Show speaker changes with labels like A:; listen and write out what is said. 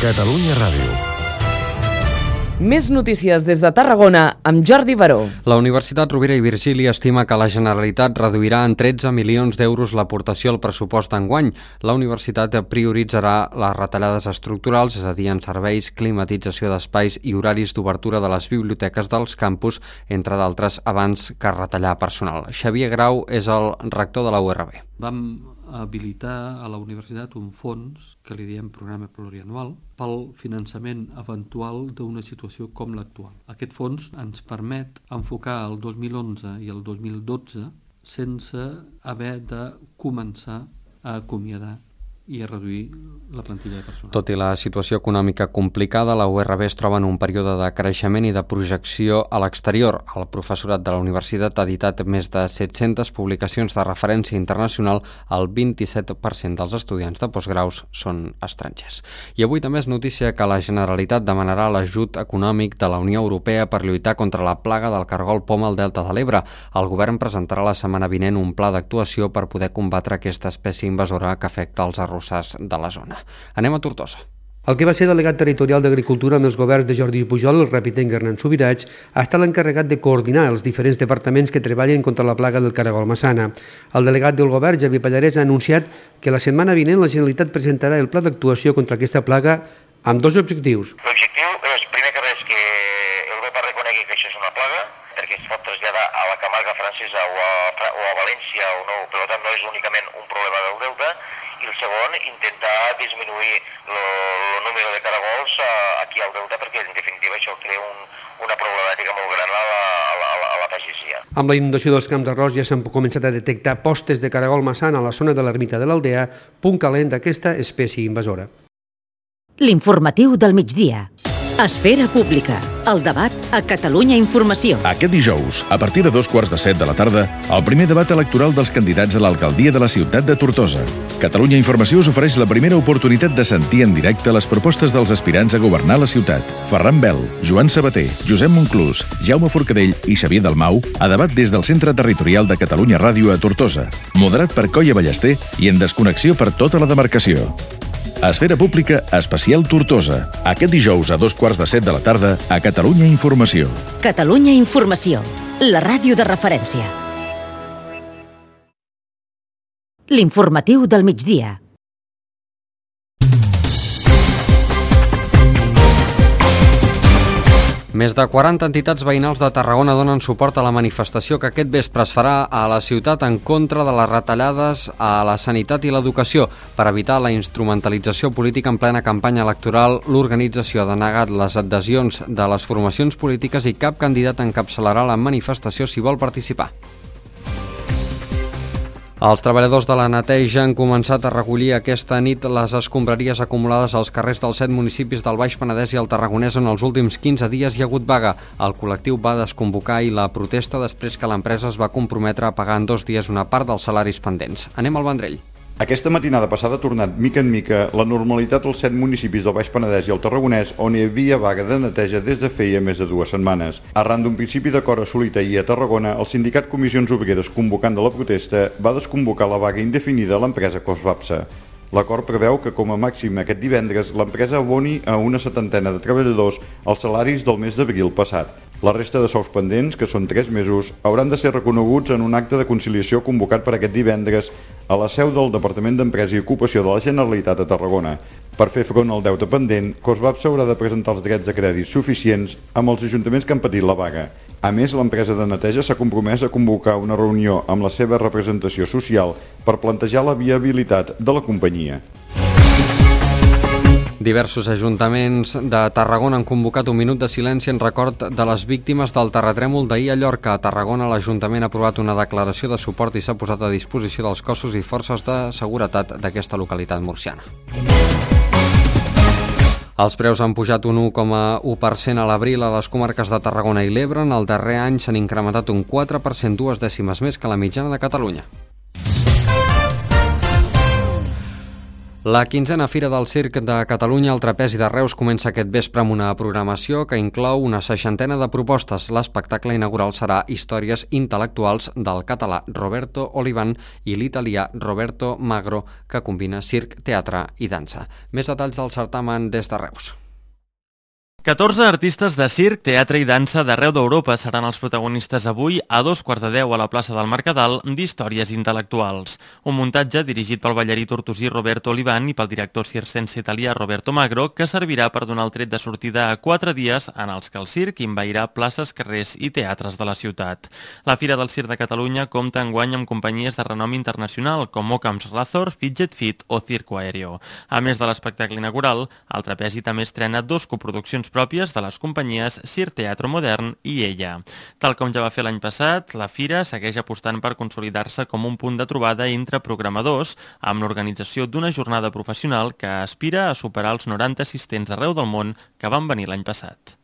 A: Catalunya Ràdio.
B: Més notícies des de Tarragona amb Jordi Baró.
C: La Universitat Rovira i Virgili estima que la Generalitat reduirà en 13 milions d'euros l'aportació al pressupost d'enguany. La universitat prioritzarà les retallades estructurals, és a dir, en serveis, climatització d'espais i horaris d'obertura de les biblioteques dels campus, entre d'altres, abans que retallar personal. Xavier Grau és el rector de la URB.
D: Vam habilitar a la universitat un fons que li diem programa plurianual pel finançament eventual d'una situació com l'actual. Aquest fons ens permet enfocar el 2011 i el 2012 sense haver de començar a acomiadar i a reduir la plantilla de personal.
C: Tot i la situació econòmica complicada, la URB es troba en un període de creixement i de projecció a l'exterior. El professorat de la universitat ha editat més de 700 publicacions de referència internacional. El 27% dels estudiants de postgraus són estrangers. I avui també és notícia que la Generalitat demanarà l'ajut econòmic de la Unió Europea per lluitar contra la plaga del cargol poma al Delta de l'Ebre. El govern presentarà la setmana vinent un pla d'actuació per poder combatre aquesta espècie invasora que afecta els arrossars de la zona. Anem a Tortosa.
E: El que va ser delegat territorial d'Agricultura amb els governs de Jordi Pujol, el repitent Hernán Subirats, ha estat l'encarregat de coordinar els diferents departaments que treballen contra la plaga del caragol massana. El delegat del govern, Javier Pallarès, ha anunciat que la setmana vinent la Generalitat presentarà el pla d'actuació contra aquesta plaga amb dos objectius.
F: L'objectiu és, primer que res, que el BEPA reconegui que això és una plaga, perquè es pot traslladar a la Camarga francesa o a València o no, per tant no és únicament un problema del Delta, i el segon, intentar disminuir el número de caragols aquí al Delta, perquè en definitiva això crea una problemàtica molt gran a la pagesia.
E: Amb la inundació dels camps d'arròs ja s'han començat a detectar postes de caragol massana a la zona de l'ermita de l'Aldea, punt calent d'aquesta espècie invasora.
G: L'informatiu del migdia. Esfera Pública. El debat a Catalunya Informació.
H: Aquest dijous, a partir de 2:15 de la tarda, el primer debat electoral dels candidats a l'alcaldia de la ciutat de Tortosa. Catalunya Informació us ofereix la primera oportunitat de sentir en directe les propostes dels aspirants a governar la ciutat. Ferran Bel, Joan Sabater, Josep Monclús, Jaume Forcadell i Xavier Dalmau a debat des del Centre Territorial de Catalunya Ràdio a Tortosa. Moderat per Coia Ballester i en desconnexió per tota la demarcació. Esfera Pública Especial Tortosa. Aquest dijous a 2:15 de la tarda a Catalunya Informació.
G: Catalunya Informació. La ràdio de referència. L'informatiu del migdia.
C: Més de 40 entitats veïnals de Tarragona donen suport a la manifestació que aquest vespre es farà a la ciutat en contra de les retallades a la sanitat i l'educació. Per evitar la instrumentalització política en plena campanya electoral, l'organització ha denegat les adhesions de les formacions polítiques i cap candidat encapçalarà la manifestació si vol participar. Els treballadors de la neteja han començat a recollir aquesta nit les escombraries acumulades als carrers dels 7 municipis del Baix Penedès i el Tarragonès on els últims 15 dies hi ha hagut vaga. El col·lectiu va desconvocar ahir la protesta després que l'empresa es va comprometre a pagar en 2 dies una part dels salaris pendents. Anem al Vendrell.
I: Aquesta matinada passada ha tornat mica en mica la normalitat als 7 municipis del Baix Penedès i el Tarragonès on hi havia vaga de neteja des de feia més de 2 setmanes. Arran d'un principi d'acord assolit ahir a Tarragona, el sindicat Comissions Obreres convocant de la protesta va desconvocar la vaga indefinida a l'empresa Cosbapsa. L'acord preveu que com a màxim aquest divendres l'empresa aboni a una 70ena de treballadors els salaris del mes d'abril passat. La resta de sous pendents, que són 3 mesos, hauran de ser reconeguts en un acte de conciliació convocat per aquest divendres a la seu del Departament d'Empresa i Ocupació de la Generalitat a Tarragona. Per fer front al deute pendent, Cosbapsa haurà de presentar els drets de crèdit suficients amb els ajuntaments que han patit la vaga. A més, l'empresa de neteja s'ha compromès a convocar una reunió amb la seva representació social per plantejar la viabilitat de la companyia.
C: Diversos ajuntaments de Tarragona han convocat un minut de silenci en record de les víctimes del terratrèmol d'ahir a Llorca. A Tarragona, l'Ajuntament ha aprovat una declaració de suport i s'ha posat a disposició dels cossos i forces de seguretat d'aquesta localitat murciana. Els preus han pujat un 1,1% a l'abril a les comarques de Tarragona i l'Ebre. En el darrer any s'han incrementat un 4%, 2 dècimes més que la mitjana de Catalunya. La 15a Fira del Circ de Catalunya al Trapezi de Reus comença aquest vespre amb una programació que inclou una 60 de propostes. L'espectacle inaugural serà Històries intel·lectuals del català Roberto Olivan i l'italià Roberto Magro, que combina circ, teatre i dansa. Més detalls del certamen des de Reus.
A: 14 artistes de circ, teatre i dansa d'arreu d'Europa seran els protagonistes avui a 2:15 a la plaça del Mercadal d'Històries intel·lectuals. Un muntatge dirigit pel ballarí tortosí Roberto Olivan i pel director circense italià Roberto Magro, que servirà per donar el tret de sortida a 4 dies en els que el circ envairà places, carrers i teatres de la ciutat. La Fira del Circ de Catalunya compta enguany amb companyies de renom internacional com Occam's Razor, Fidget Fit o Circo Aéreo. A més de l'espectacle inaugural, el Trapezi també estrena 2 coproduccions pròpies de les companyies Circ Teatro Modern i Ella. Tal com ja va fer l'any passat, la Fira segueix apostant per consolidar-se com un punt de trobada entre programadors amb l'organització d'una jornada professional que aspira a superar els 90 assistents arreu del món que van venir l'any passat.